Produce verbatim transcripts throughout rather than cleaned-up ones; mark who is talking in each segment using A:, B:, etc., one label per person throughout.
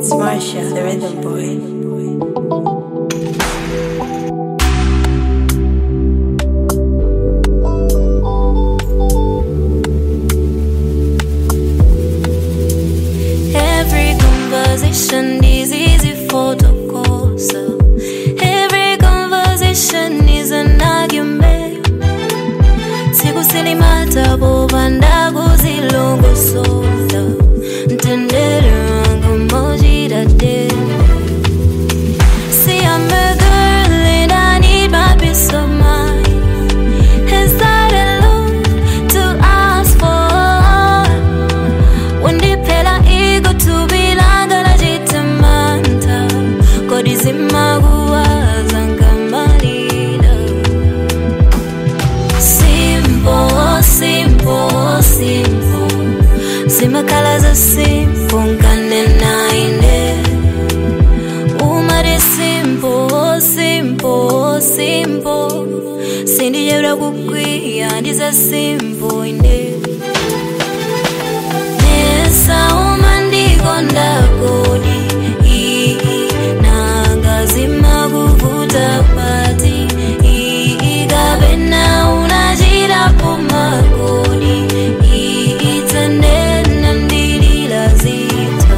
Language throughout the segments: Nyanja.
A: It's Marsha, the rhythm boy.
B: Every conversation is easy for the course. Every conversation is an argument. Siku silimata bobanda kuzilongo soda. Ntendere wangu mojida de. See, I'm a girl and I need my peace of mind. Is that alone to ask for? When the pela ego to be langa la jitamanta. God is in my guas and kamalila. Simple, simple, simple. Sima colors are simple, kanena ine. Umare simple, simple, simple. Sindi yura kukwi and is a simple ine. Nesa umandi konda kodi. Nanga zima kuvuta pati. Igabena unajira puma kodi. Itane nandili lazita.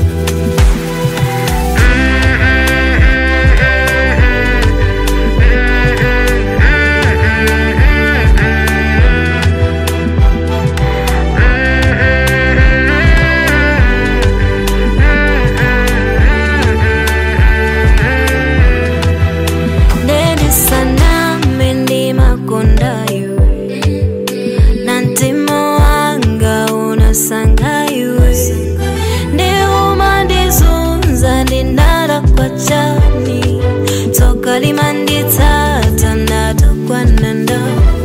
B: Neni sana mendi makonda yue. Nantimo anga unasanga yue. Ndi umandi zunza ndinara kwa chani. Toka limandi tata natokwa nanda.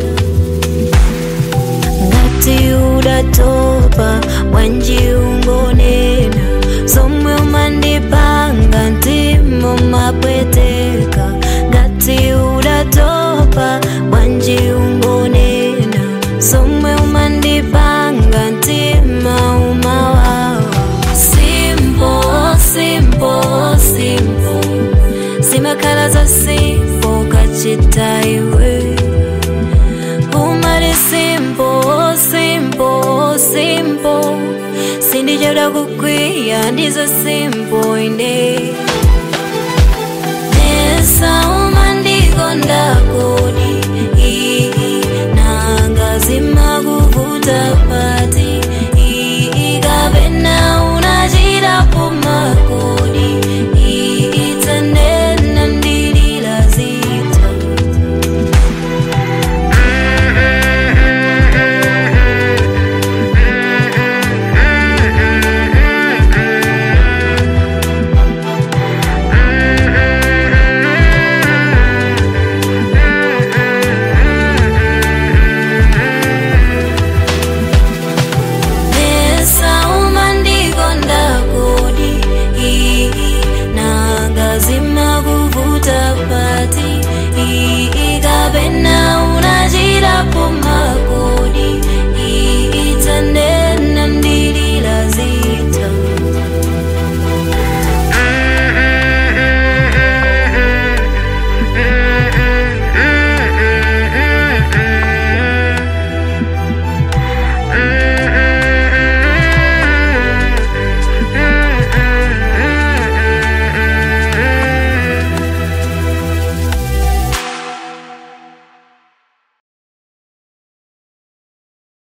B: Ngati udatopa wanji ungonena. Somwe umandi panga ntimo mapweteka. Ngati udatopa wanji ungonena. Somwe umandi panga ntima umawawa. Simple, simple, simple. Sima colors are simple, kachita iwe. Umari simple, simple, simple. Sindi jada kukwiya, ndizo simple inde. Nesa umandi konda kodi.